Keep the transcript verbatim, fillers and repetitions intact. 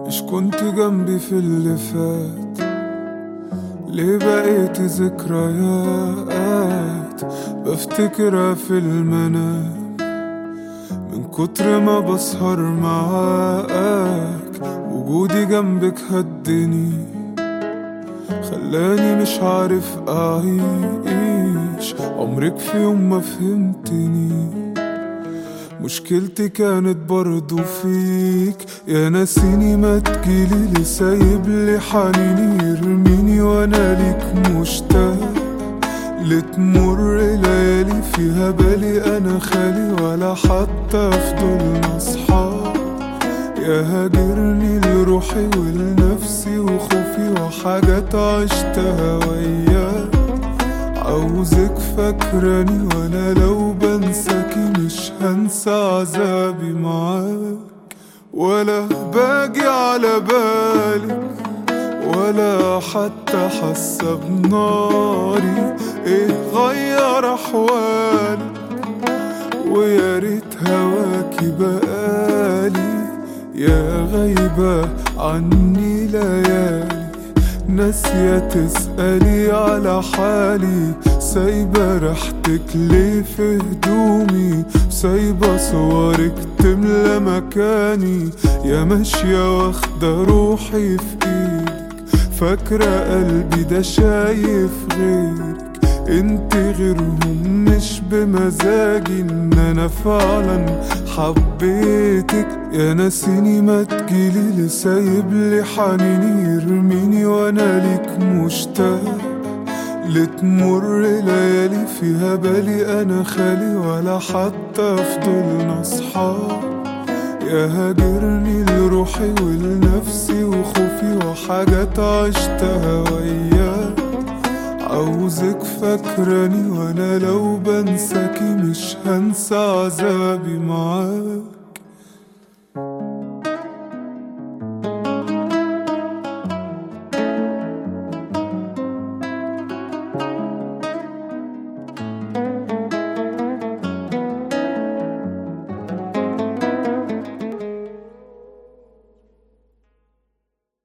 مش كنت جنبي في اللي فات؟ ليه بقيت ذكريات بفتكرها في المنام؟ من كتر ما بسهر معاك وجودي جنبك هدني، خلاني مش عارف أعيش. عمرك في يوم ما فهمتني، مشكلتي كانت برضو فيك. يا ناسيني ما تجيلي لي، سايب لي حنيني يرميني وانا ليك مشتاق. لتمر ليالي فيها بالي انا خالي، ولا حتى فضلنا اصحاب. يا هاجرني لروحي ولنفسي وخوفي وحاجات عشتها وياك. عاوزك فاكراني وانا لو بنساكي مش هنسى عذابي معاك. ولا باجي على بالك ولا حتى حاسة بناري. ايه غير احوالي ويا ريت هواكي بقالي. يا غايبة عني ليالي، ناسية تسألي على حالي. سايبة ريحتك ليه في هدومي، سايبة صورك تملى مكاني. يا ماشية واخدة روحي في ايدك، فاكرة قلبي ده شايف غيرك. انت غيرهم مش بمزاجي، ان انا فعلا حبيتك. يا ناسيني ما تجيلي لي، سايب لي حنيني يرميني وانا ليك مشتاق. لتمر ليالي فيها بالي انا خالي، ولا حتى فضلنا اصحاب. يا هاجرني لروحي ولنفسي وخوفي وحاجات عشتها وياك. عاوزك فاكراني وانا لو بنساكي مش هنسى عذابي معاك.